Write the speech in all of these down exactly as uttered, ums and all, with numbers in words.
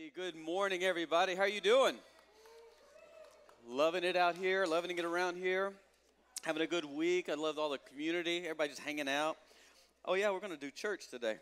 Hey, good morning, everybody. How you doing? Loving it out here, loving it around here, having a good week. I loved all the community, everybody just hanging out. Oh yeah, we're going to do church today.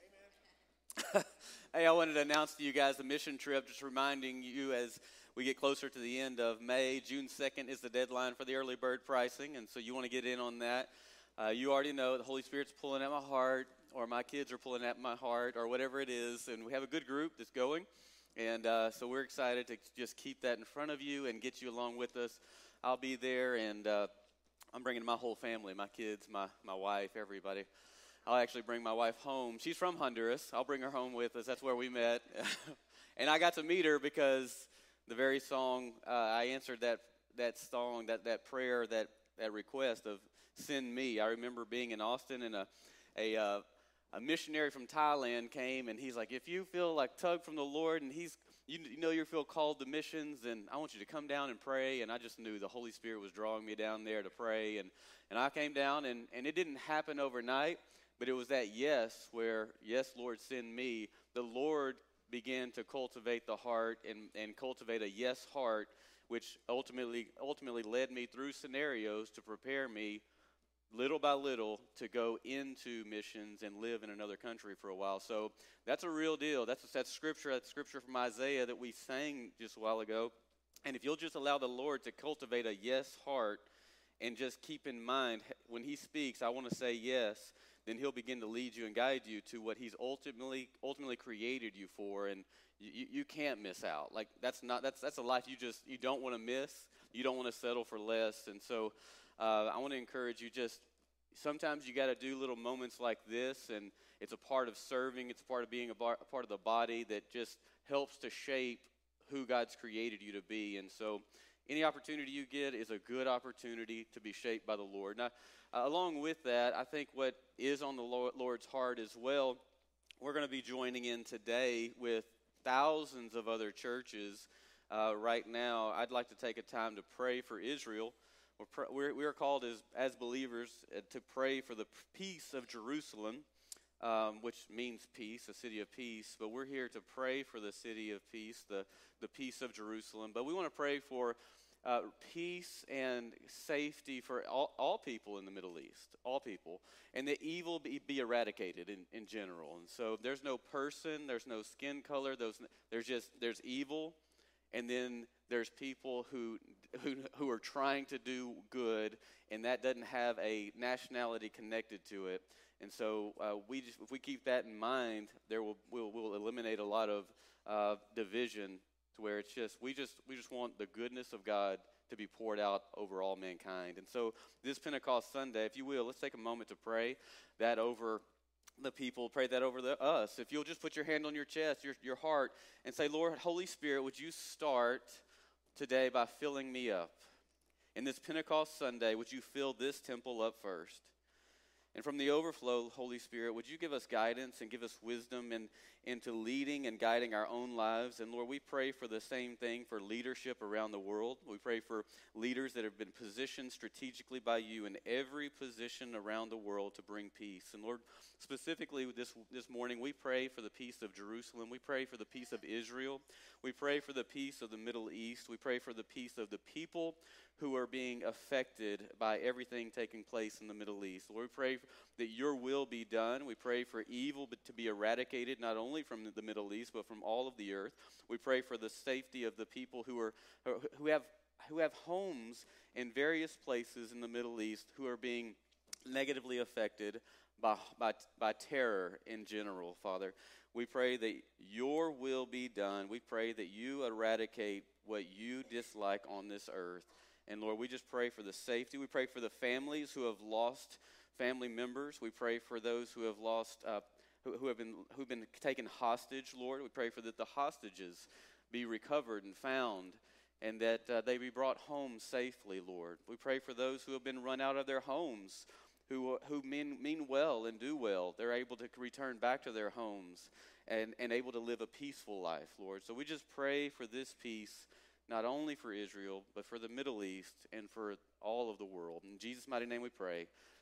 Hey, I wanted to announce to you guys the mission trip, just reminding you as we get closer to the end of May. June second is the deadline for the early bird pricing, and so you want to get in on that. Uh, you already know the Holy Spirit's pulling at my heart, or my kids are pulling at my heart, or whatever it is, and we have a good group that's going, and uh, so we're excited to just keep that in front of you and get you along with us. I'll be there, and uh, I'm bringing my whole family, my kids, my, my wife, everybody. I'll actually bring my wife home. She's from Honduras. I'll bring her home with us. That's where we met. And I got to meet her because the very song, uh, I answered that that song, that, that prayer, that, that request of send me. I remember being in Austin, and a, a, uh, a missionary from Thailand came, and he's like, if you feel like tugged from the Lord, and he's you, you know you feel called to missions, and I want you to come down and pray. And I just knew the Holy Spirit was drawing me down there to pray. And, and I came down, and, and it didn't happen overnight. But it was that yes where, yes, Lord, send me. The Lord began to cultivate the heart and, and cultivate a yes heart, which ultimately ultimately led me through scenarios to prepare me little by little to go into missions and live in another country for a while. So that's a real deal. That's that's scripture. That's scripture from Isaiah that we sang just a while ago. And if you'll just allow the Lord to cultivate a yes heart and just keep in mind when he speaks, I want to say yes, then he'll begin to lead you and guide you to what he's ultimately ultimately created you for, and you, you can't miss out. Like that's not that's that's a life you just you don't want to miss. You don't want to settle for less. And so uh, I want to encourage you. Just sometimes you got to do little moments like this, and it's a part of serving. It's a part of being a, bar, a part of the body that just helps to shape who God's created you to be. And so any opportunity you get is a good opportunity to be shaped by the Lord. Now, uh, along with that, I think what is on the Lord's heart as well, we're going to be joining in today with thousands of other churches uh, right now. I'd like to take a time to pray for Israel. We're, pr- we're, we're called as, as believers uh, to pray for the peace of Jerusalem, um, which means peace, a city of peace. But we're here to pray for the city of peace, the, the peace of Jerusalem. But we want to pray for Uh, peace and safety for all, all people in the Middle East, all people, and that evil be, be eradicated in, in general. And so there's no person, there's no skin color, those, there's just, there's evil, and then there's people who, who, who are trying to do good, and that doesn't have a nationality connected to it. And so uh, we just, if we keep that in mind, there will we'll, we'll eliminate a lot of uh, division, to where it's just we just we just want the goodness of God to be poured out over all mankind. And so this Pentecost Sunday, if you will, let's take a moment to pray that over the people, pray that over the, us. If you'll just put your hand on your chest, your your heart, and say, Lord, Holy Spirit, would you start today by filling me up? In this Pentecost Sunday, would you fill this temple up first? And from the overflow, Holy Spirit, would you give us guidance and give us wisdom in, into leading and guiding our own lives? And Lord, we pray for the same thing for leadership around the world. We pray for leaders that have been positioned strategically by you in every position around the world to bring peace. And Lord, specifically this, this morning, we pray for the peace of Jerusalem. We pray for the peace of Israel. We pray for the peace of the Middle East. We pray for the peace of the people who are being affected by everything taking place in the Middle East. Lord, we pray that your will be done. We pray for evil to be eradicated, not only from the Middle East, but from all of the earth. We pray for the safety of the people who are who have who have homes in various places in the Middle East who are being negatively affected by by, by terror in general, Father. We pray that your will be done. We pray that you eradicate what you dislike on this earth. And Lord, we just pray for the safety. We pray for the families who have lost family members. We pray for those who have lost, uh, who, who have been who've been taken hostage. Lord, we pray for that the hostages be recovered and found, and that uh, they be brought home safely. Lord, we pray for those who have been run out of their homes, who who mean mean well and do well. They're able to return back to their homes and and able to live a peaceful life, Lord. So we just pray for this peace, not only for Israel, but for the Middle East and for all of the world. In Jesus' mighty name we pray.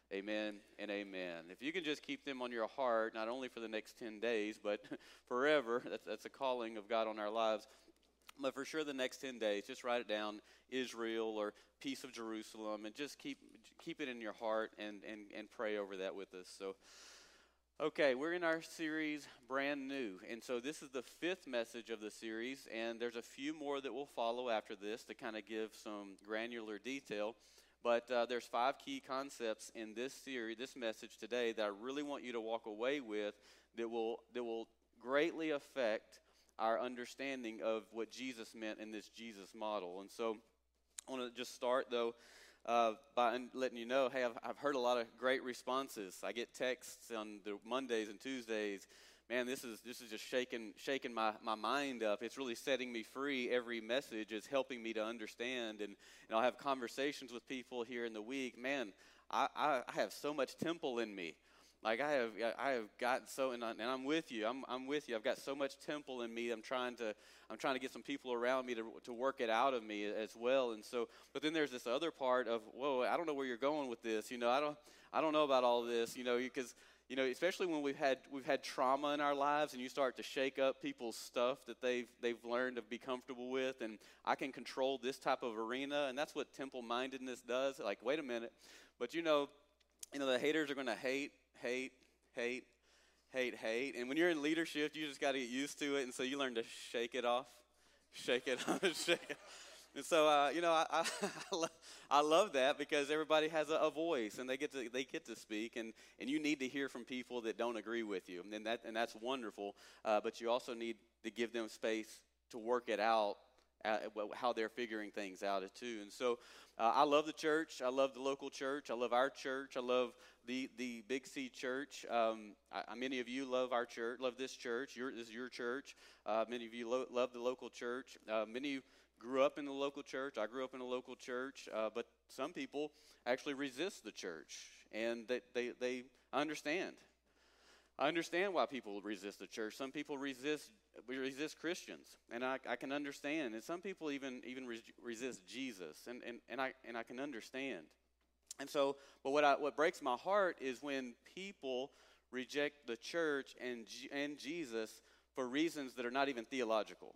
Amen and amen. If you can just keep them on your heart, not only for the next ten days, but forever, that's, that's a calling of God on our lives. But for sure the next ten days, just write it down, Israel or Peace of Jerusalem, and just keep keep it in your heart and, and, and pray over that with us. So, okay, we're in our series, Brand New. And so this is the fifth message of the series, and there's a few more that will follow after this to kind of give some granular detail. But uh, there's five key concepts in this series, this message today, that I really want you to walk away with that will that will greatly affect our understanding of what Jesus meant in this Jesus model. And so I want to just start, though, uh, by letting you know, hey, I've, I've heard a lot of great responses. I get texts on the Mondays and Tuesdays. Man, this is this is just shaking shaking my, my mind up. It's really setting me free. Every message is helping me to understand. And, and I'll have conversations with people here in the week. Man, I, I, I have so much temple in me. Like I have I have gotten so, and, I, and I'm with you. I'm I'm with you. I've got so much temple in me. I'm trying to I'm trying to get some people around me to to work it out of me as well. And so, but then there's this other part of, whoa, I don't know where you're going with this. You know, I don't I don't know about all this. You know, because you know, especially when we've had we've had trauma in our lives, and you start to shake up people's stuff that they've they've learned to be comfortable with, and I can control this type of arena, and that's what temple mindedness does. Like, wait a minute, but you know, you know, the haters are going to hate, hate, hate, hate, hate, and when you're in leadership, you just got to get used to it, and so you learn to shake it off, shake it off, shake it. And so, uh, you know, I, I, I, love, I love that because everybody has a, a voice, and they get to they get to speak, and, and you need to hear from people that don't agree with you, and that and that's wonderful. Uh, but you also need to give them space to work it out, uh, how they're figuring things out too. And so, uh, I love the church. I love the local church. I love our church. I love the the Big C Church. Um, I, many of you love our church, love this church. Your, this is your church. Uh, many of you lo- love the local church. Uh, many of you grew up in the local church. I grew up in a local church, uh, but some people actually resist the church, and they, they, they understand. I understand why people resist the church. Some people resist resist Christians, and I, I can understand. And some people even even re- resist Jesus, and, and, and I and I can understand. And so, but what I, what breaks my heart is when people reject the church and and Jesus for reasons that are not even theological.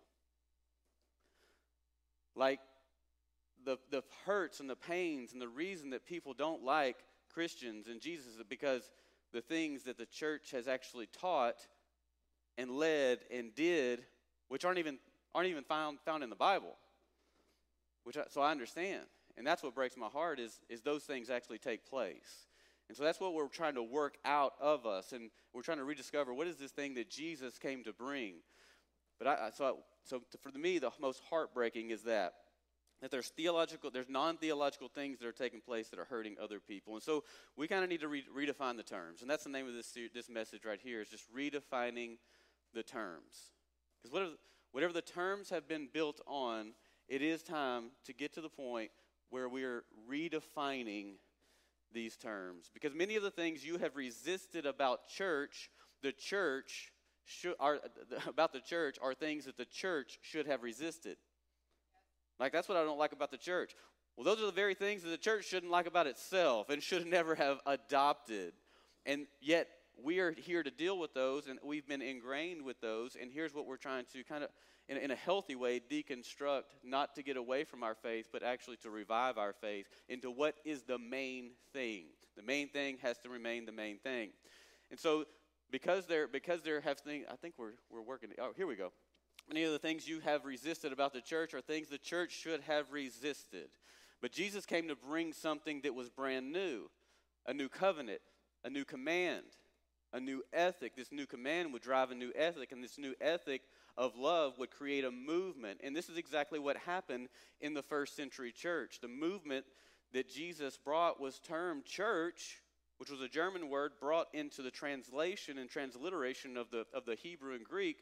Like the the hurts and the pains and the reason that people don't like Christians and Jesus is because the things that the church has actually taught and led and did, which aren't even aren't even found found in the Bible. Which I, so I understand, and that's what breaks my heart is is those things actually take place. And so that's what we're trying to work out of us, and we're trying to rediscover what is this thing that Jesus came to bring. But I, so, so for me, the most heartbreaking is that, that there's theological, there's non-theological things that are taking place that are hurting other people. And so we kind of need to re- redefine the terms. And that's the name of this this message right here, is just redefining the terms. Because whatever, whatever the terms have been built on, it is time to get to the point where we're redefining these terms. Because many of the things you have resisted about church, the church Should, are, about the church are things that the church should have resisted. Like, that's what I don't like about the church. Well, those are the very things that the church shouldn't like about itself and should never have adopted. And yet, we are here to deal with those, and we've been ingrained with those, and here's what we're trying to kind of, in, in a healthy way, deconstruct, not to get away from our faith, but actually to revive our faith into what is the main thing. The main thing has to remain the main thing. And so, Because there, because there have things, I think we're we're working. Oh, here we go. Many of the things you have resisted about the church are things the church should have resisted. But Jesus came to bring something that was brand new, a new covenant, a new command, a new ethic. This new command would drive a new ethic, and this new ethic of love would create a movement. And this is exactly what happened in the first century church. The movement that Jesus brought was termed church, which was a German word brought into the translation and transliteration of the of the Hebrew and Greek.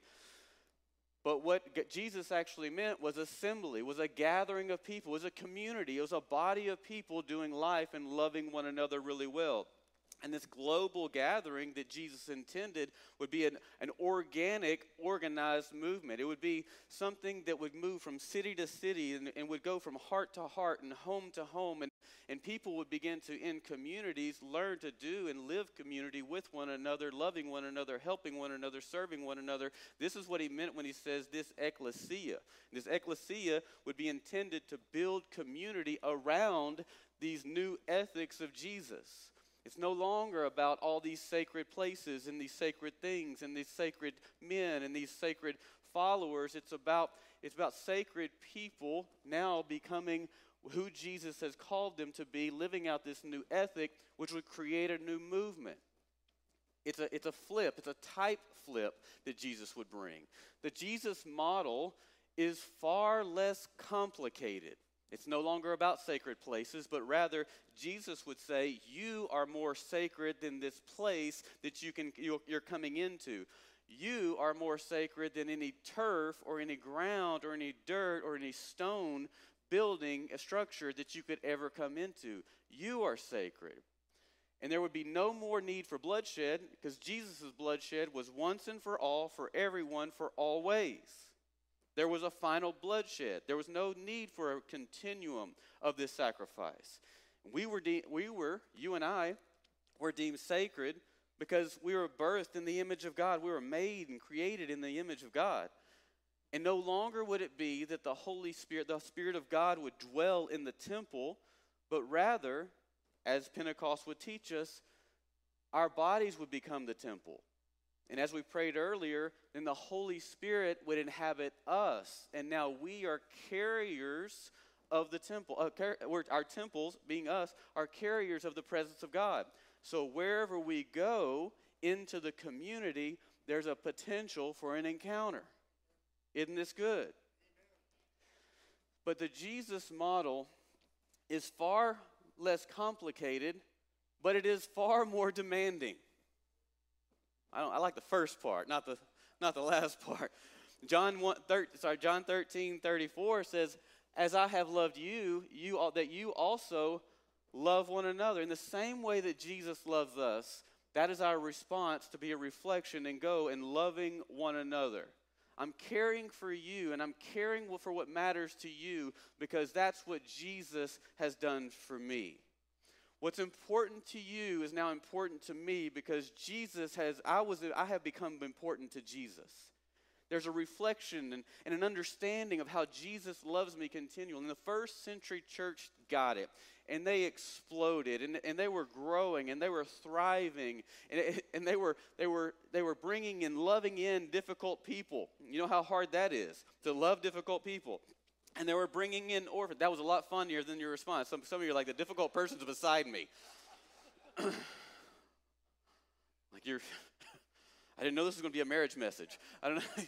But what Jesus actually meant was assembly, was a gathering of people, was a community, it was a body of people doing life and loving one another really well. And this global gathering that Jesus intended would be an, an organic, organized movement. It would be something that would move from city to city and, and would go from heart to heart and home to home. And, and people would begin to, in communities, learn to do and live community with one another, loving one another, helping one another, serving one another. This is what he meant when he says this ecclesia. This ecclesia would be intended to build community around these new ethics of Jesus. It's no longer about all these sacred places and these sacred things and these sacred men and these sacred followers. It's about, it's about sacred people now becoming who Jesus has called them to be, living out this new ethic, which would create a new movement. It's a, it's a flip. It's a type flip that Jesus would bring. The Jesus model is far less complicated. It's no longer about sacred places, but rather Jesus would say, you are more sacred than this place that you can, you're coming into. You are more sacred than any turf or any ground or any dirt or any stone building, a structure that you could ever come into. You are sacred. And there would be no more need for bloodshed because Jesus' bloodshed was once and for all, for everyone, for always. There was a final bloodshed. There was no need for a continuum of this sacrifice. We were, de- we were, you and I, were deemed sacred because we were birthed in the image of God. We were made and created in the image of God. And no longer would it be that the Holy Spirit, the Spirit of God would dwell in the temple, but rather, as Pentecost would teach us, our bodies would become the temple. And as we prayed earlier, then the Holy Spirit would inhabit us. And now we are carriers of the temple. Uh, car- our temples, being us, are carriers of the presence of God. So wherever we go into the community, there's a potential for an encounter. Isn't this good? But the Jesus model is far less complicated, but it is far more demanding. I, don't, I like the first part, not the not the last part. John one, thir, sorry, John thirteen thirty-four says, "As I have loved you, you all, that you also love one another." In the same way that Jesus loves us, that is our response to be a reflection and go and loving one another. I'm caring for you, and I'm caring for what matters to you because that's what Jesus has done for me. What's important to you is now important to me because Jesus has, I was, I have become important to Jesus. There's a reflection and, and an understanding of how Jesus loves me continually. And the first century church got it, and they exploded, and, and they were growing, and they were thriving, and, it, and they were they were they were bringing and loving in difficult people. You know how hard that is to love difficult people. And they were bringing in orphans. That was a lot funnier than your response. Some, some of you are like, the difficult person's beside me. Like you're, I didn't know this was going to be a marriage message. I don't know.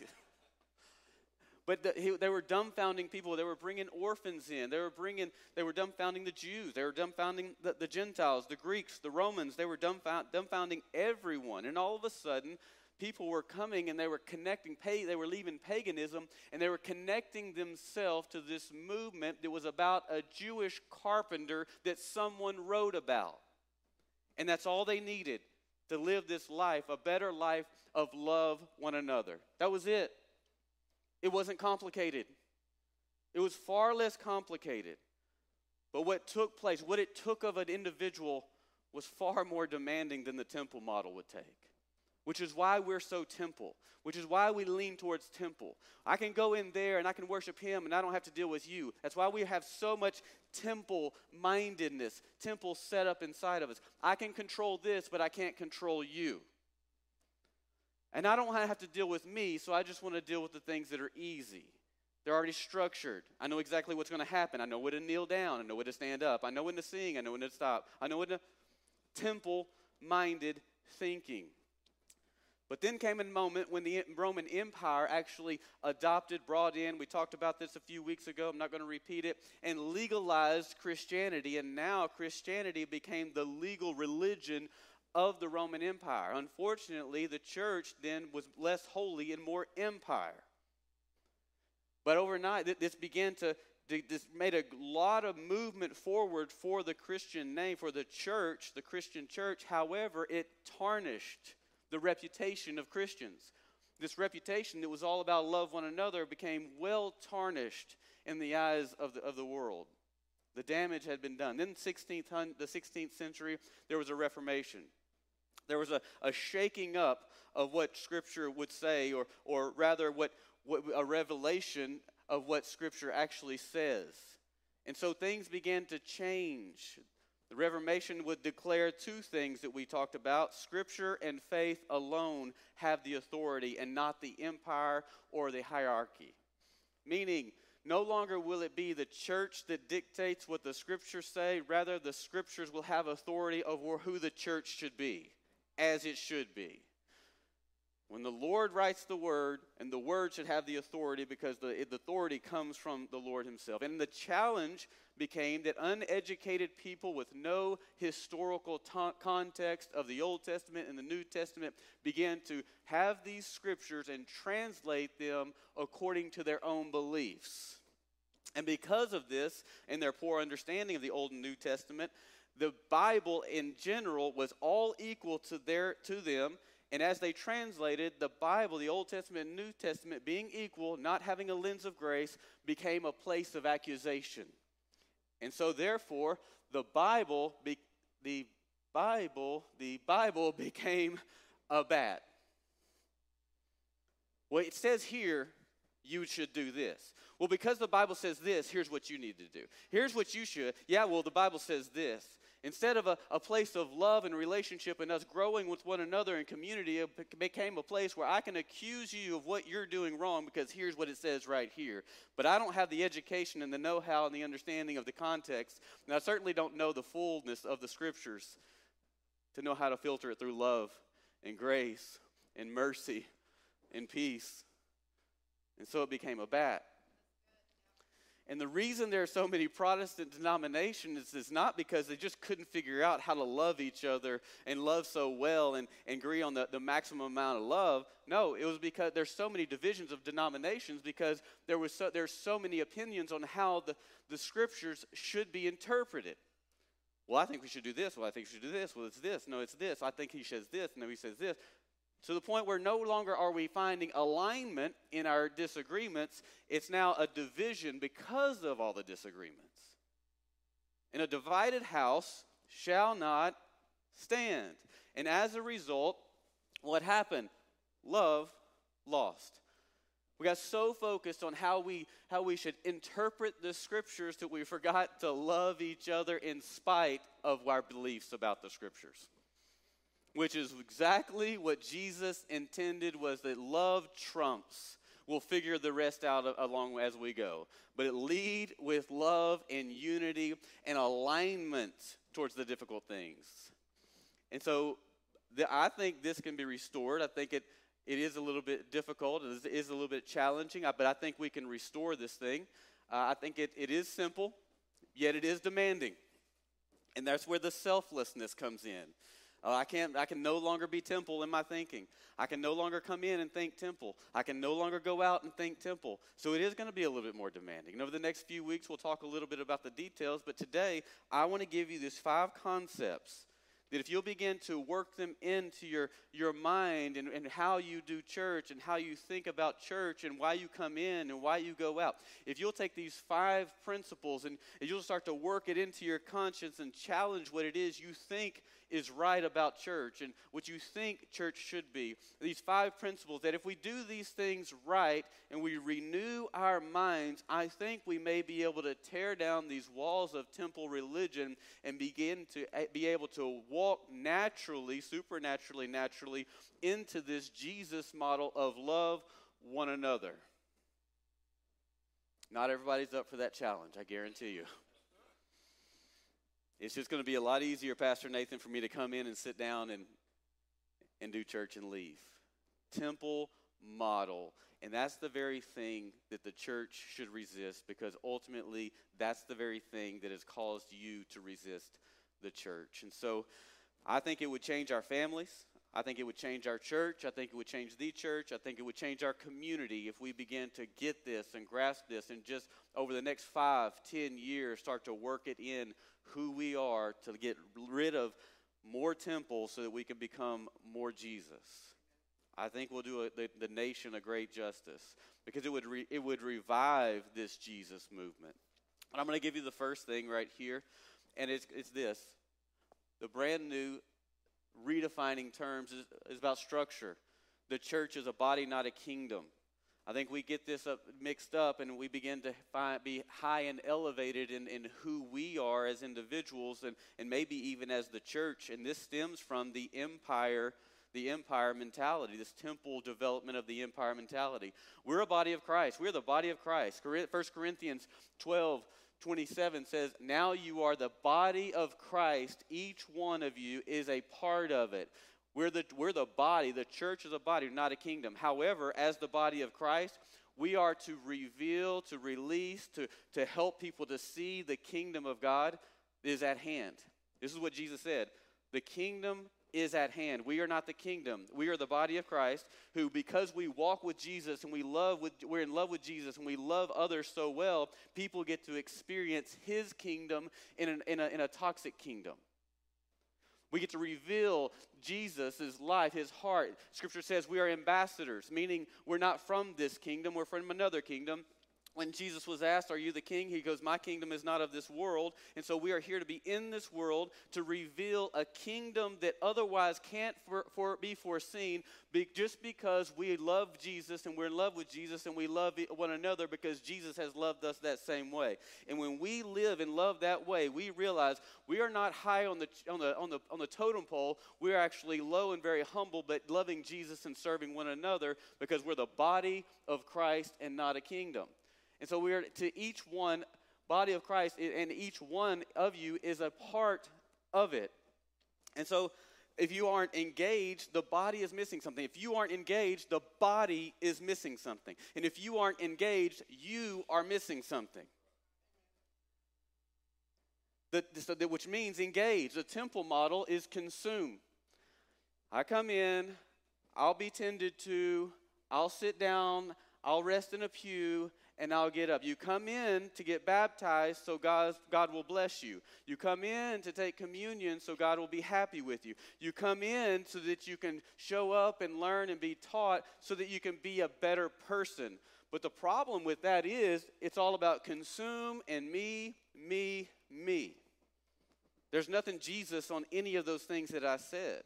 But the, he, they were dumbfounding people. They were bringing orphans in. They were bringing, they were dumbfounding the Jews. They were dumbfounding the, the Gentiles, the Greeks, the Romans. They were dumbfound, dumbfounding everyone. And all of a sudden, people were coming and they were connecting, they were leaving paganism, and they were connecting themselves to this movement that was about a Jewish carpenter that someone wrote about. And that's all they needed to live this life, a better life of love one another. That was it. It wasn't complicated. It was far less complicated. But what took place, what it took of an individual was far more demanding than the temple model would take. Which is why we're so temple. Which is why we lean towards temple. I can go in there and I can worship him and I don't have to deal with you. That's why we have so much temple-mindedness, temple set up inside of us. I can control this, but I can't control you. And I don't have to deal with me, so I just want to deal with the things that are easy. They're already structured. I know exactly what's going to happen. I know when to kneel down. I know when to stand up. I know when to sing. I know when to stop. I know when to temple-minded thinking. But then came a moment when the Roman Empire actually adopted, brought in, we talked about this a few weeks ago, I'm not going to repeat it, and legalized Christianity. And now Christianity became the legal religion of the Roman Empire. Unfortunately, the church then was less holy and more empire. But overnight, this began to this made a lot of movement forward for the Christian name, for the church, the Christian church. However, it tarnished the reputation of Christians. This reputation that was all about love one another became well tarnished in the eyes of the, of the world. The damage had been done. Then sixteenth, the sixteenth century, there was a Reformation. There was a, a shaking up of what Scripture would say, or, or rather what, what a revelation of what Scripture actually says. And so things began to change. The Reformation would declare two things that we talked about. Scripture and faith alone have the authority and not the empire or the hierarchy. Meaning, no longer will it be the church that dictates what the Scriptures say. Rather, the Scriptures will have authority over who the church should be, as it should be. When the Lord writes the Word, and the Word should have the authority because the, the authority comes from the Lord Himself. And the challenge became that uneducated people with no historical ta- context of the Old Testament and the New Testament began to have these Scriptures and translate them according to their own beliefs. And because of this, and their poor understanding of the Old and New Testament, the Bible in general was all equal to their to them. And as they translated, the Bible, the Old Testament and New Testament being equal, not having a lens of grace, became a place of accusation. And so therefore, the Bible, be, the Bible, the Bible became a bat. Well, it says here, you should do this. Well, because the Bible says this, here's what you need to do. Here's what you should. Yeah, well, the Bible says this. Instead of a, a place of love and relationship and us growing with one another in community, it became a place where I can accuse you of what you're doing wrong because here's what it says right here. But I don't have the education and the know-how and the understanding of the context, and I certainly don't know the fullness of the Scriptures to know how to filter it through love and grace and mercy and peace. And so it became a bat. And the reason there are so many Protestant denominations is not because they just couldn't figure out how to love each other and love so well and, and agree on the, the maximum amount of love. No, it was because there's so many divisions of denominations because there was so, there's so many opinions on how the, the Scriptures should be interpreted. Well, I think we should do this. Well, I think we should do this. Well, it's this. No, it's this. I think he says this. No, he says this. To the point where no longer are we finding alignment in our disagreements. It's now a division because of all the disagreements. And a divided house shall not stand. And as a result, what happened? Love lost. We got so focused on how we how we should interpret the Scriptures that we forgot to love each other in spite of our beliefs about the Scriptures. Which is exactly what Jesus intended, was that love trumps. We'll figure the rest out along as we go. But it lead with love and unity and alignment towards the difficult things. And so the, I think this can be restored. I think it, it is a little bit difficult. It is, it is a little bit challenging, but I think we can restore this thing. Uh, I think it, it is simple, yet it is demanding. And that's where the selflessness comes in. Uh, I can't. I can no longer be temple in my thinking. I can no longer come in and think temple. I can no longer go out and think temple. So it is going to be a little bit more demanding. And over the next few weeks, we'll talk a little bit about the details. But today, I want to give you these five concepts that if you'll begin to work them into your, your mind and, and how you do church and how you think about church and why you come in and why you go out, if you'll take these five principles and, and you'll start to work it into your conscience and challenge what it is you think is right about church and what you think church should be, these five principles, that if we do these things right and we renew our minds, I think we may be able to tear down these walls of temple religion and begin to be able to walk naturally, supernaturally, naturally into this Jesus model of love one another. Not everybody's up for that challenge, I guarantee you. It's just going to be a lot easier, Pastor Nathan, for me to come in and sit down and and do church and leave. Temple model. And that's the very thing that the church should resist, because ultimately that's the very thing that has caused you to resist the church. And so I think it would change our families. I think it would change our church. I think it would change the church. I think it would change our community if we begin to get this and grasp this and just over the next five, ten years start to work it in who we are to get rid of more temples so that we can become more Jesus. I think we'll do a, the, the nation a great justice because it would re, it would revive this Jesus movement. And I'm going to give you the first thing right here, and it's it's this. The brand new redefining terms is, is about structure. The church is a body, not a kingdom. I think we get this up, mixed up, and we begin to find, be high and elevated in, in who we are as individuals and, and maybe even as the church. And this stems from the empire, the empire mentality, this temple development of the empire mentality. We're a body of Christ. We're the body of Christ. First Corinthians twelve twenty-seven says, now you are the body of Christ. Each one of you is a part of it. We're the, we're the body. The church is a body, not a kingdom. However, as the body of Christ, we are to reveal, to release, to, to help people to see the kingdom of God is at hand. This is what Jesus said. The kingdom is at hand. We are not the kingdom. We are the body of Christ who, because we walk with Jesus and we love with, we're in love with Jesus and we love others so well, people get to experience his kingdom in, an, in, a, in a toxic kingdom. We get to reveal Jesus' life, his heart. Scripture says we are ambassadors, meaning we're not from this kingdom, we're from another kingdom. When Jesus was asked, are you the king? He goes, my kingdom is not of this world. And so we are here to be in this world to reveal a kingdom that otherwise can't for, for be foreseen be, just because we love Jesus and we're in love with Jesus and we love one another because Jesus has loved us that same way. And when we live and love that way, we realize we are not high on the, on the, on the, on the totem pole. We are actually low and very humble, but loving Jesus and serving one another because we're the body of Christ and not a kingdom. And so we are to each one, body of Christ, and each one of you is a part of it. And so if you aren't engaged, the body is missing something. If you aren't engaged, the body is missing something. And if you aren't engaged, you are missing something. The, so that, which means engage. The temple model is consume. I come in, I'll be tended to, I'll sit down, I'll rest in a pew, and I'll get up. You come in to get baptized so God, God will bless you. You come in to take communion so God will be happy with you. You come in so that you can show up and learn and be taught so that you can be a better person. But the problem with that is it's all about consume and me, me, me. There's nothing Jesus on any of those things that I said.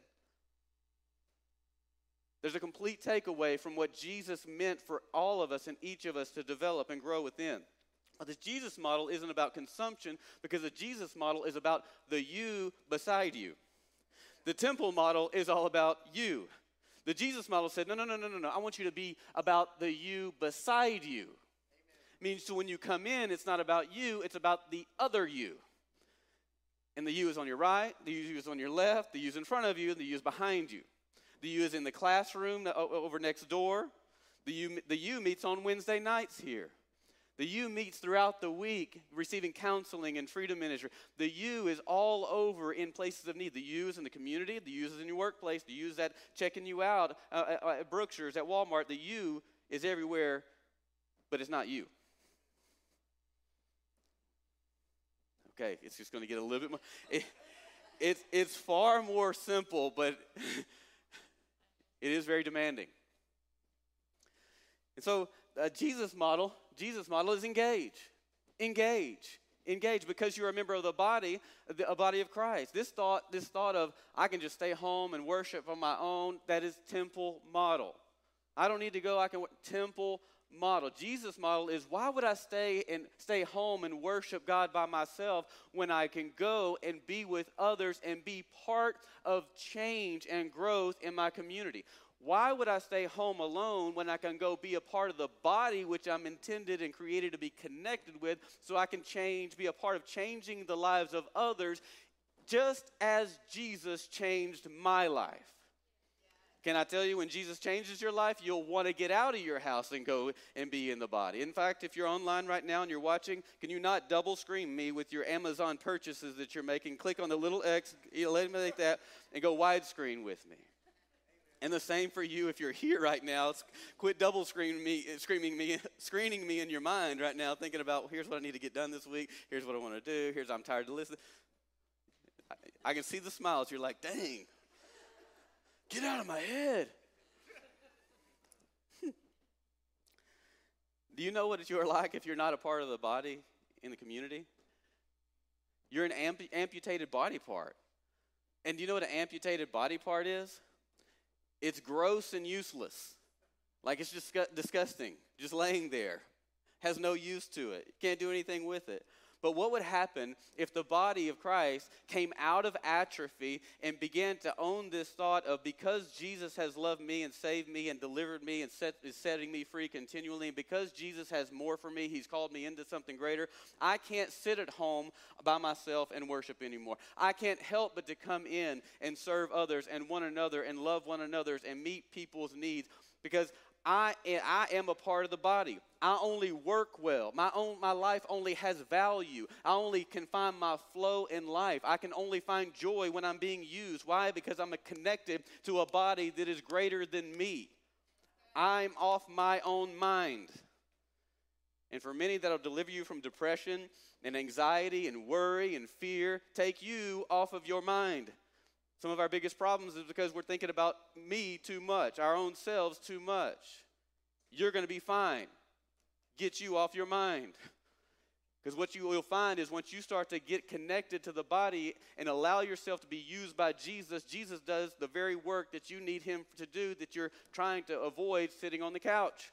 There's a complete takeaway from what Jesus meant for all of us and each of us to develop and grow within. But the Jesus model isn't about consumption because the Jesus model is about the you beside you. The temple model is all about you. The Jesus model said, no, no, no, no, no, no. I want you to be about the you beside you. Amen. Means so when you come in, it's not about you, it's about the other you. And the you is on your right, the you is on your left, the you is in front of you, and the you is behind you. The you is in the classroom over next door. The you, the you meets on Wednesday nights here. The you meets throughout the week receiving counseling and freedom ministry. The you is all over in places of need. The you is in the community. The you is in your workplace. The you is at checking you out uh, at, at Brookshire's, at Walmart. The you is everywhere, but it's not you. Okay, it's just going to get a little bit more. It, it's, it's far more simple, but it is very demanding. And so uh, Jesus model, Jesus model is engage. Engage. Engage because you're a member of the body, a body of Christ. This thought, this thought of I can just stay home and worship on my own, that is temple model. I don't need to go, I can temple model. Jesus model is why would I stay and stay home and worship God by myself when I can go and be with others and be part of change and growth in my community? Why would I stay home alone when I can go be a part of the body which I'm intended and created to be connected with so I can change, be a part of changing the lives of others just as Jesus changed my life? Can I tell you, when Jesus changes your life, you'll want to get out of your house and go and be in the body. In fact, if you're online right now and you're watching, can you not double screen me with your Amazon purchases that you're making? Click on the little X, eliminate that, and go widescreen with me. And the same for you if you're here right now. Quit double screaming me, screaming me, screening me in your mind right now, thinking about, well, here's what I need to get done this week. Here's what I want to do. Here's I'm tired to listen. I, I can see the smiles. You're like, dang, get out of my head. Do you know what you're like if you're not a part of the body in the community? You're an amp- amputated body part. And do you know what an amputated body part is? It's gross and useless. Like it's just disgusting, just laying there. Has no use to it. Can't do anything with it. But what would happen if the body of Christ came out of atrophy and began to own this thought of, because Jesus has loved me and saved me and delivered me and set, is setting me free continually, and because Jesus has more for me, he's called me into something greater, I can't sit at home by myself and worship anymore. I can't help but to come in and serve others and one another and love one another and meet people's needs, because I, I am a part of the body. I only work well. My own my life only has value. I only can find my flow in life. I can only find joy when I'm being used. Why? Because I'm connected to a body that is greater than me. I'm off my own mind. And for many, that'll deliver you from depression and anxiety and worry and fear. Take you off of your mind. Some of our biggest problems is because we're thinking about me too much, our own selves too much. You're going to be fine. Get you off your mind. Because what you will find is once you start to get connected to the body and allow yourself to be used by Jesus, Jesus does the very work that you need him to do that you're trying to avoid sitting on the couch.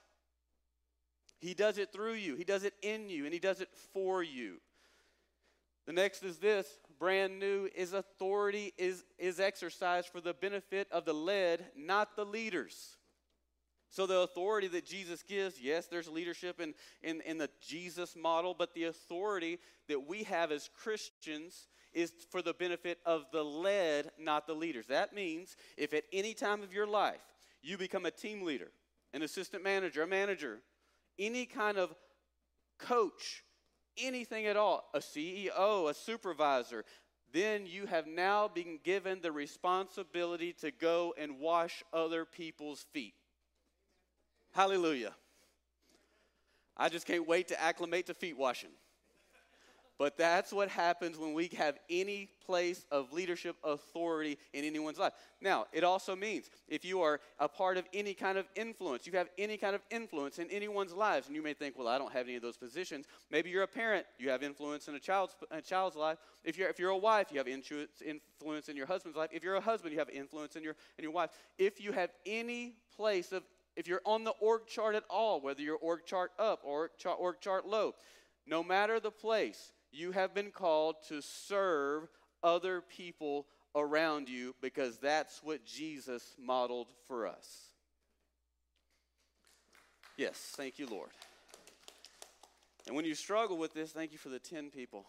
He does it through you. He does it in you, and he does it for you. The next is this. Brand new is authority is, is exercised for the benefit of the led, not the leaders. So the authority that Jesus gives, yes, there's leadership in, in, in the Jesus model, but the authority that we have as Christians is for the benefit of the led, not the leaders. That means if at any time of your life you become a team leader, an assistant manager, a manager, any kind of coach, anything at all, a C E O, a supervisor, then you have now been given the responsibility to go and wash other people's feet. Hallelujah. I just can't wait to acclimate to feet washing. But that's what happens when we have any place of leadership authority in anyone's life. Now, it also means if you are a part of any kind of influence, you have any kind of influence in anyone's lives, and you may think, well, I don't have any of those positions. Maybe you're a parent, you have influence in a child's, a child's life. If you're, if you're a wife, you have influence in your husband's life. If you're a husband, you have influence in your, in your wife. If you have any place of, if you're on the org chart at all, whether you're org chart up or org chart low, no matter the place, you have been called to serve other people around you because that's what Jesus modeled for us. Yes, thank you, Lord. And when you struggle with this, thank you for the ten people.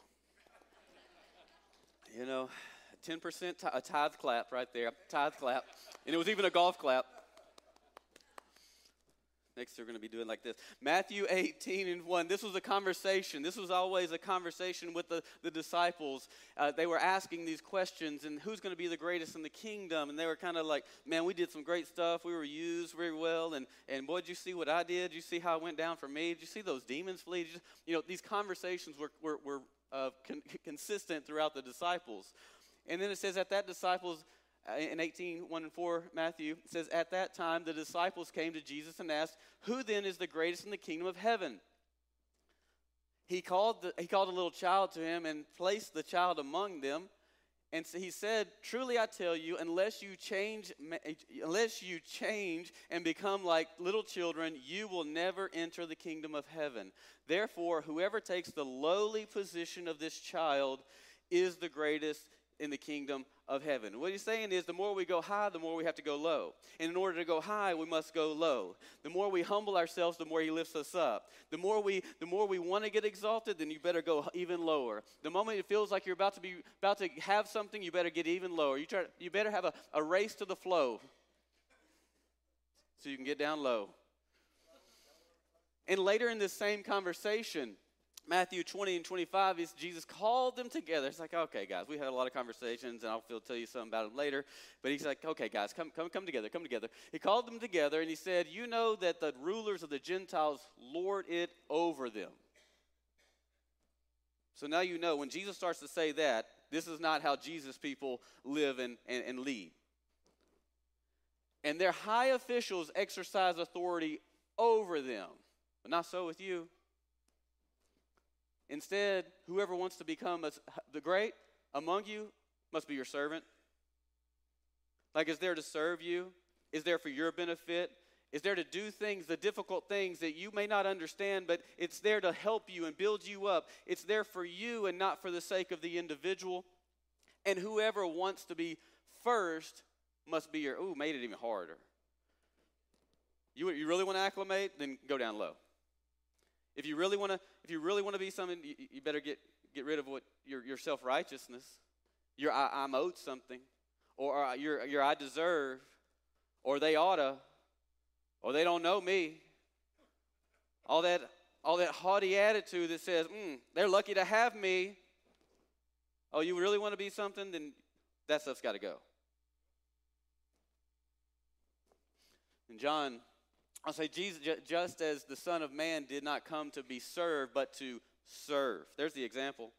You know, ten percent t- a tithe clap right there, tithe clap. And it was even a golf clap. Next, they're going to be doing like this. Matthew eighteen and one. This was a conversation. This was always a conversation with the, the disciples. Uh, they were asking these questions, and who's going to be the greatest in the kingdom? And they were kind of like, man, we did some great stuff. We were used very well. And, and boy, did you see what I did? Did you see how it went down for me? Did you see those demons flee? Did you, you know, these conversations were, were, were uh, con- consistent throughout the disciples. And then it says that that disciples... In eighteen, one and four, Matthew, it says, at that time the disciples came to Jesus and asked, who then is the greatest in the kingdom of heaven? He called, the, he called a little child to him and placed the child among them. And so he said, truly I tell you, unless you change, unless you change and become like little children, you will never enter the kingdom of heaven. Therefore, whoever takes the lowly position of this child is the greatest in the kingdom of heaven. What he's saying is the more we go high, the more we have to go low. And in order to go high, we must go low. The more we humble ourselves, the more he lifts us up. The more we the more we want to get exalted, then you better go even lower. The moment it feels like you're about to be about to have something, you better get even lower. You try you better have a, a race to the flow so you can get down low. And later in this same conversation, Matthew twenty and twenty-five, is Jesus called them together. It's like, okay, guys, we had a lot of conversations, and I'll feel, tell you something about them later. But he's like, okay, guys, come, come, come together, come together. He called them together, and he said, you know that the rulers of the Gentiles lord it over them. So now you know, when Jesus starts to say that, this is not how Jesus people live and, and, and lead. And their high officials exercise authority over them. But not so with you. Instead, whoever wants to become a, the great among you must be your servant. Like, is there to serve you? Is there for your benefit? Is there to do things, the difficult things that you may not understand, but it's there to help you and build you up. It's there for you and not for the sake of the individual. And whoever wants to be first must be your, ooh, made it even harder. You, you really want to acclimate? Then go down low. If you really want to, if you really want to be something, you, you better get, get rid of what your, your self-righteousness. Your I, I'm owed something, or, or your your I deserve, or they oughta, or they don't know me. All that all that haughty attitude that says, mm, they're lucky to have me. Oh, you really want to be something? Then that stuff's got to go. And John, I'll say, Jesus, just as the Son of Man did not come to be served, but to serve. There's the example.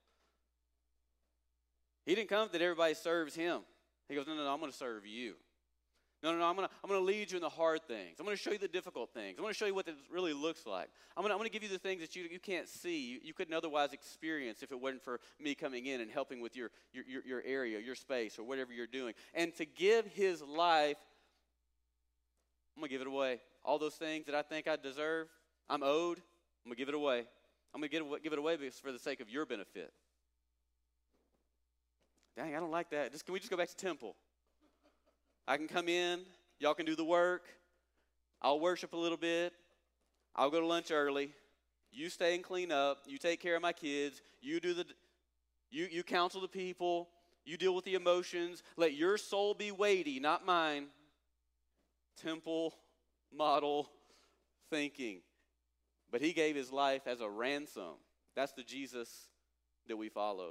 He didn't come that everybody serves him. He goes, no, no, no, I'm going to serve you. No, no, no, I'm going to I'm going to lead you in the hard things. I'm going to show you the difficult things. I'm going to show you what it really looks like. I'm going to, I'm going to give you the things that you, you can't see, you, you couldn't otherwise experience if it wasn't for me coming in and helping with your, your, your, your area, your space, or whatever you're doing. And to give his life, I'm going to give it away. All those things that I think I deserve, I'm owed, I'm going to give it away. I'm going to give it away because for the sake of your benefit. Dang, I don't like that. Just, can we just go back to temple? I can come in. Y'all can do the work. I'll worship a little bit. I'll go to lunch early. You stay and clean up. You take care of my kids. You do the, you, you counsel the people. You deal with the emotions. Let your soul be weighty, not mine. Temple model thinking. But he gave his life as a ransom. That's the Jesus that we follow.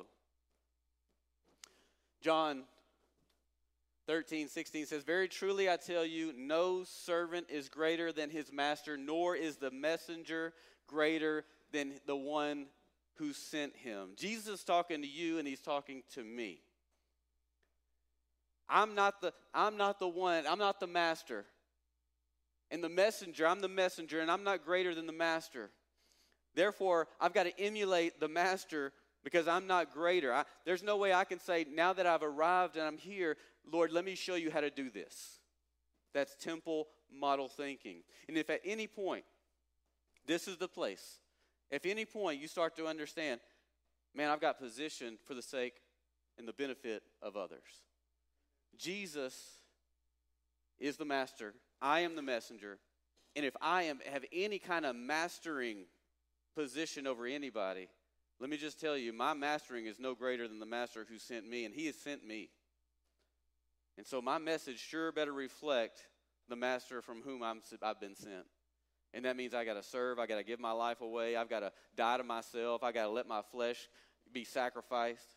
John thirteen, sixteen says, very truly I tell you, no servant is greater than his master, nor is the messenger greater than the one who sent him. Jesus is talking to you and he's talking to me. I'm not the, I'm not the one, I'm not the master. And the messenger, I'm the messenger, and I'm not greater than the master. Therefore, I've got to emulate the master because I'm not greater. I, there's no way I can say, now that I've arrived and I'm here, Lord, let me show you how to do this. That's temple model thinking. And if at any point, this is the place, if any point you start to understand, man, I've got position for the sake and the benefit of others. Jesus is the master. I am the messenger. And if I am have any kind of mastering position over anybody, let me just tell you, my mastering is no greater than the master who sent me, and he has sent me. And so my message sure better reflect the master from whom I'm, I've been sent. And that means I got to serve. I got to give my life away. I've got to die to myself. I got to let my flesh be sacrificed.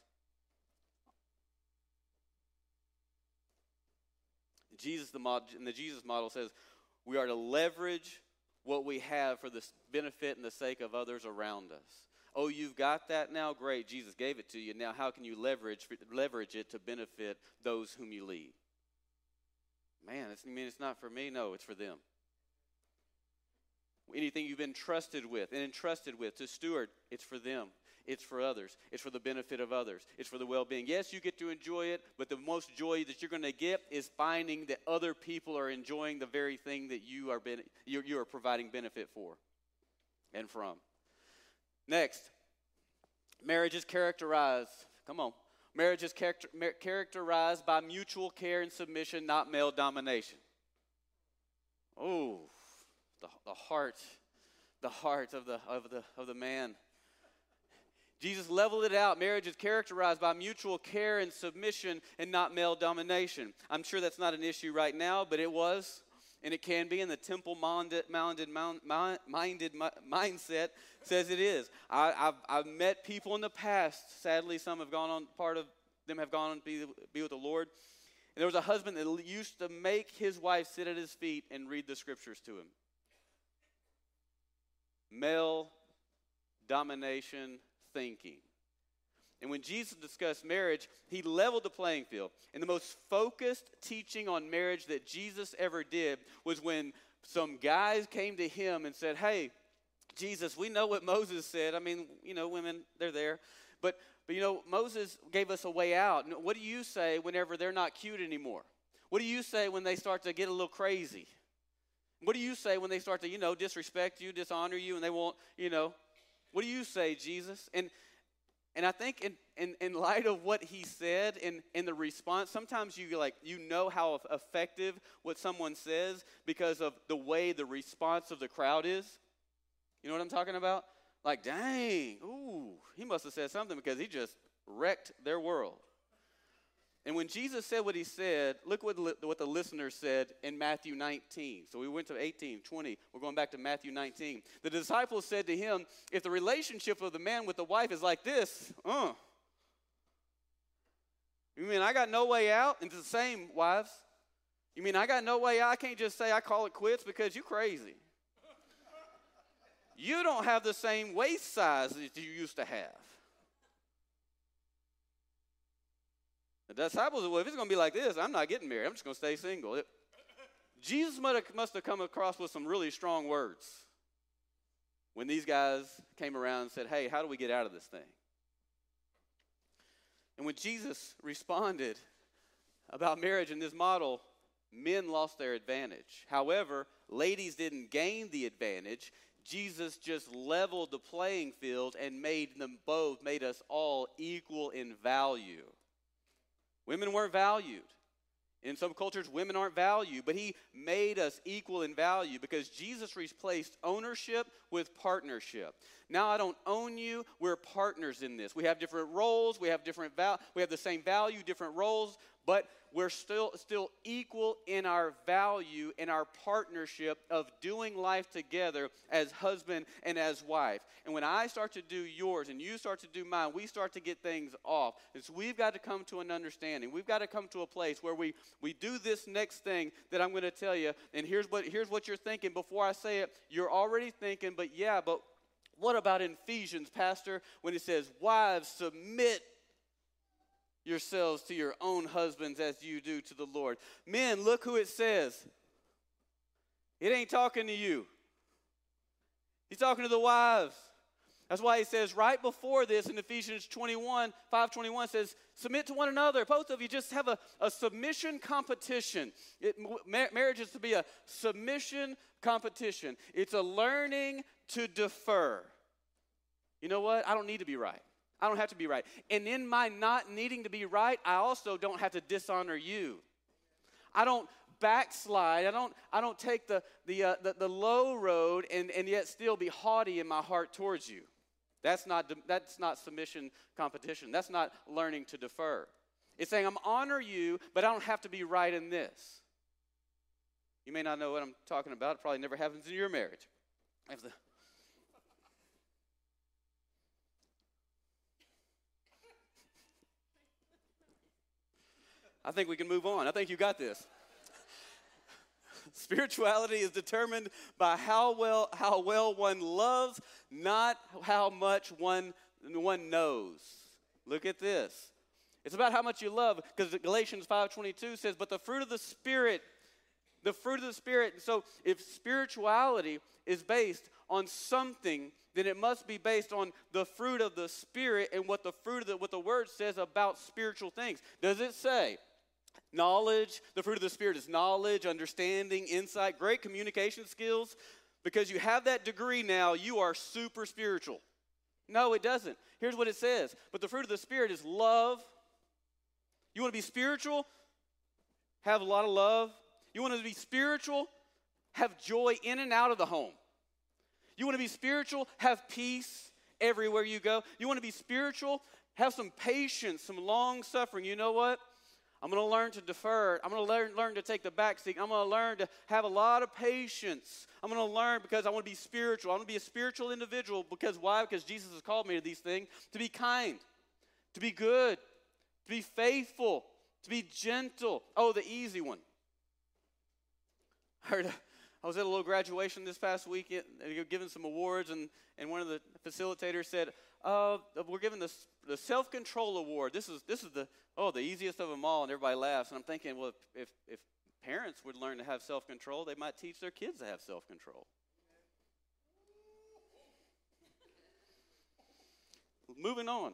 Jesus, the model, and the Jesus model says we are to leverage what we have for the benefit and the sake of others around us. Oh, you've got that now? Great. Jesus gave it to you. Now how can you leverage leverage it to benefit those whom you lead? Man, it's, I mean, it's not for me. No, it's for them. Anything you've been trusted with and entrusted with to steward, it's for them. It's for others. It's for the benefit of others. It's for the well-being. Yes, you get to enjoy it, but the most joy that you're going to get is finding that other people are enjoying the very thing that you are ben- you, you are providing benefit for and from. Next, marriage is characterized, come on, marriage is character, characterized by mutual care and submission, not male domination. Oh, the, the heart, the heart of the of the of the man. Jesus leveled it out. Marriage is characterized by mutual care and submission and not male domination. I'm sure that's not an issue right now, but it was. And it can be, and the temple-minded minded, minded mindset says it is. I, I've, I've met people in the past, sadly some have gone on, part of them have gone on to be, be with the Lord. And there was a husband that used to make his wife sit at his feet and read the scriptures to him. Male domination thinking. And when Jesus discussed marriage, he leveled the playing field. And the most focused teaching on marriage that Jesus ever did was when some guys came to him and said, hey, Jesus, we know what Moses said. I mean, you know, women, they're there. But, but you know, Moses gave us a way out. What do you say whenever they're not cute anymore? What do you say when they start to get a little crazy? What do you say when they start to, you know, disrespect you, dishonor you, and they won't, you know, what do you say, Jesus? And And I think in, in, in light of what he said in, in the response, sometimes you like you know how effective what someone says because of the way the response of the crowd is. You know what I'm talking about? Like, dang, ooh, he must have said something because he just wrecked their world. And when Jesus said what he said, look what, what the listeners said in Matthew nineteen. So we went to eighteen, twenty. We're going back to Matthew nineteen. The disciples said to him, if the relationship of the man with the wife is like this, uh, you mean I got no way out? And it's the same, wives. You mean I got no way out? I can't just say I call it quits because you're crazy. You don't have the same waist size that you used to have. The disciples said, well, if it's going to be like this, I'm not getting married. I'm just going to stay single. It, Jesus must have, must have come across with some really strong words when these guys came around and said, hey, how do we get out of this thing? And when Jesus responded about marriage in this model, men lost their advantage. However, ladies didn't gain the advantage. Jesus just leveled the playing field and made them both, made us all equal in value. Women weren't valued. In some cultures, women aren't valued, but he made us equal in value because Jesus replaced ownership with partnership. Now I don't own you, we're partners in this. We have different roles, we have different val- we have the same value, different roles, but we're still still equal in our value, in our partnership of doing life together as husband and as wife. And when I start to do yours and you start to do mine, we start to get things off. And so we've got to come to an understanding. We've got to come to a place where we, we do this next thing that I'm going to tell you. And here's what, here's what you're thinking. Before I say it, you're already thinking, but yeah, but what about in Ephesians, Pastor, when it says, wives, submit yourselves to your own husbands as you do to the Lord. Men, look who it says. It ain't talking to you. He's talking to the wives. That's why he says right before this in Ephesians twenty-one, five twenty-one says, submit to one another. Both of you just have a, a submission competition. It, mar- marriage is to be a submission competition. It's a learning to defer. You know what? I don't need to be right. I don't have to be right. And in my not needing to be right, I also don't have to dishonor you. I don't backslide. I don't I don't take the the uh, the, the low road and, and yet still be haughty in my heart towards you. That's not that's not submission competition. That's not learning to defer. It's saying I'm honor you, but I don't have to be right in this. You may not know what I'm talking about. It probably never happens in your marriage. If the, I think we can move on. I think you got this. Spirituality is determined by how well how well one loves, not how much one, one knows. Look at this. It's about how much you love, because Galatians five twenty-two says, but the fruit of the Spirit, the fruit of the Spirit. So if spirituality is based on something, then it must be based on the fruit of the Spirit and what the fruit of the, what the Word says about spiritual things. Does it say knowledge? The fruit of the Spirit is knowledge, understanding, insight, great communication skills. Because you have that degree now, you are super spiritual. No, it doesn't. Here's what it says. But the fruit of the Spirit is love. You want to be spiritual? Have a lot of love. You want to be spiritual? Have joy in and out of the home. You want to be spiritual? Have peace everywhere you go. You want to be spiritual? Have some patience, some long suffering. You know what? I'm going to learn to defer. I'm going to learn, learn to take the back seat. I'm going to learn to have a lot of patience. I'm going to learn because I want to be spiritual. I want to be a spiritual individual. Because why? Because Jesus has called me to these things. To be kind, to be good, to be faithful, to be gentle. Oh, the easy one. I heard a, I was at a little graduation this past weekend. They were giving some awards, and, and one of the facilitators said, uh, we're giving the, the self-control award. This is this is the, oh, the easiest of them all, and everybody laughs. And I'm thinking, well, if, if, if parents would learn to have self-control, they might teach their kids to have self-control. Moving on.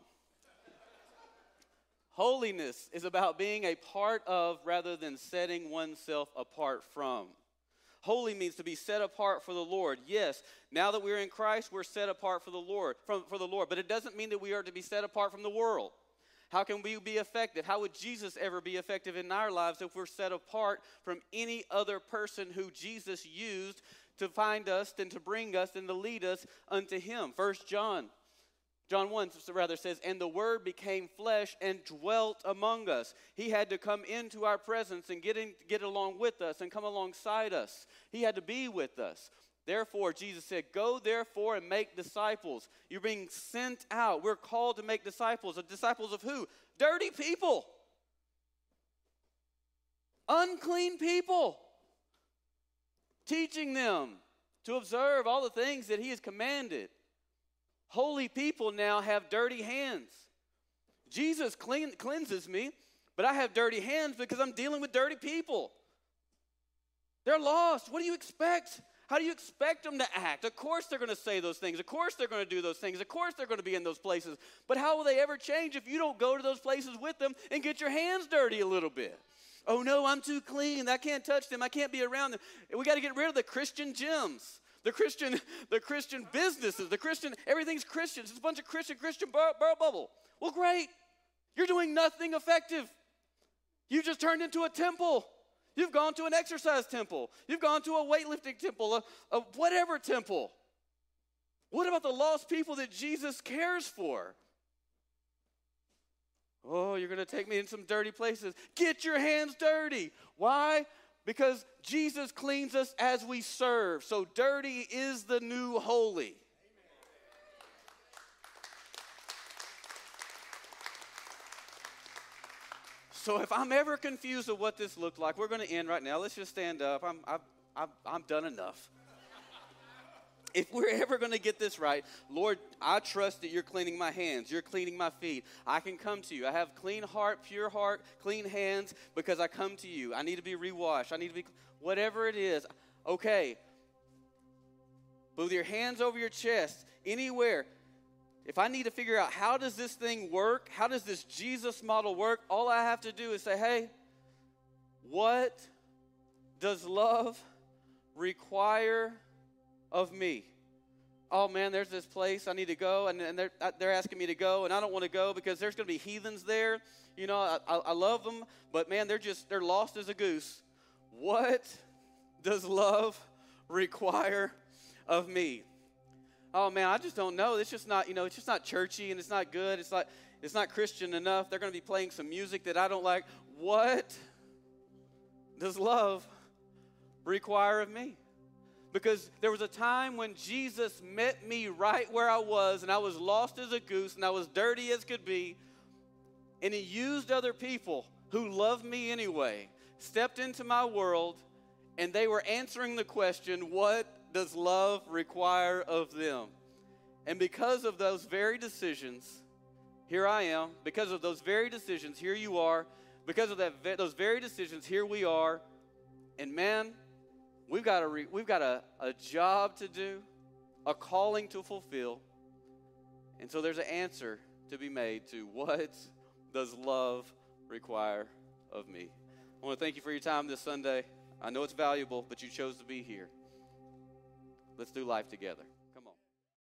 Holiness is about being a part of rather than setting oneself apart from. Holy means to be set apart for the Lord. Yes, now that we're in Christ, we're set apart for the Lord, from, for the Lord. But it doesn't mean that we are to be set apart from the world. How can we be effective? How would Jesus ever be effective in our lives if we're set apart from any other person who Jesus used to find us and to bring us and to lead us unto him? First John. John one rather says, and the Word became flesh and dwelt among us. He had to come into our presence and get, in, get along with us and come alongside us. He had to be with us. Therefore, Jesus said, go therefore and make disciples. You're being sent out. We're called to make disciples. Disciples of who? Dirty people. Unclean people. Teaching them to observe all the things that he has commanded. Holy people now have dirty hands. Jesus clean, cleanses me, but I have dirty hands because I'm dealing with dirty people. They're lost. What do you expect? How do you expect them to act? Of course they're going to say those things. Of course they're going to do those things. Of course they're going to be in those places. But how will they ever change if you don't go to those places with them and get your hands dirty a little bit? Oh no, I'm too clean. I can't touch them. I can't be around them. We got to get rid of the Christian gyms. The Christian, the Christian businesses, the Christian, everything's Christian. It's a bunch of Christian, Christian bur- bur- bubble. Well, great. You're doing nothing effective. You just turned into a temple. You've gone to an exercise temple. You've gone to a weightlifting temple, a, a whatever temple. What about the lost people that Jesus cares for? Oh, you're going to take me in some dirty places. Get your hands dirty. Why? Because Jesus cleans us as we serve. So dirty is the new holy. So if I'm ever confused of what this looked like, we're going to end right now. Let's just stand up. I'm, I've, I've, I'm done enough. If we're ever going to get this right, Lord, I trust that you're cleaning my hands. You're cleaning my feet. I can come to you. I have clean heart, pure heart, clean hands because I come to you. I need to be rewashed. I need to be, whatever it is. Okay. But with your hands over your chest, anywhere, if I need to figure out how does this thing work, how does this Jesus model work, all I have to do is say, hey, what does love require of me? Oh man, there's this place I need to go, and, and they're, they're asking me to go, and I don't want to go because there's going to be heathens there. You know, I, I, I love them, but man, they're just, they're lost as a goose. What does love require of me? Oh man, I just don't know. It's just not, you know, it's just not churchy, and it's not good. It's like, it's not Christian enough. They're going to be playing some music that I don't like. What does love require of me? Because there was a time when Jesus met me right where I was, and I was lost as a goose, and I was dirty as could be, and he used other people who loved me anyway, stepped into my world, and they were answering the question, what does love require of them? And because of those very decisions, here I am. Because of those very decisions, here you are. Because of that, those very decisions, here we are. And man, We've got, a re, we've got a, a job to do, a calling to fulfill. And so there's an answer to be made to what does love require of me? I want to thank you for your time this Sunday. I know it's valuable, but you chose to be here. Let's do life together.